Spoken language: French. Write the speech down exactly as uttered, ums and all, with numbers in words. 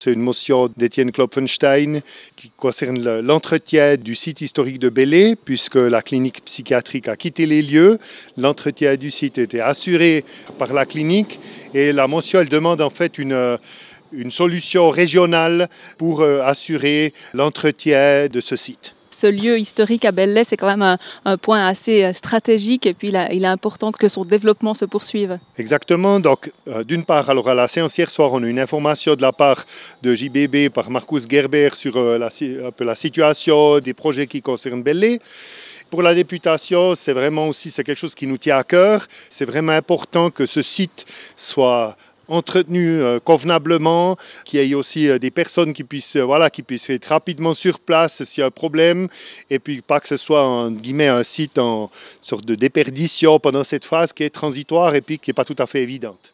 C'est une motion d'Étienne Klopfenstein qui concerne l'entretien du site historique de Belley, puisque la clinique psychiatrique a quitté les lieux. L'entretien du site était assuré par la clinique et la motion elle demande en fait une, une solution régionale pour assurer l'entretien de ce site. Ce lieu historique à Belley, c'est quand même un, un point assez stratégique et puis il, a, il est important que son développement se poursuive. Exactement. Donc, euh, d'une part, alors à la séance hier soir, on a eu une information de la part de J B B par Marcus Gerber sur euh, la, un peu la situation des projets qui concernent Belley. Pour la députation, c'est vraiment aussi c'est quelque chose qui nous tient à cœur. C'est vraiment important que ce site soit entretenu euh, convenablement, qu'il y ait aussi euh, des personnes qui puissent, euh, voilà, qui puissent être rapidement sur place s'il y a un problème, et puis pas que ce soit en guillemets, un site en sorte de déperdition pendant cette phase qui est transitoire et puis qui n'est pas tout à fait évidente.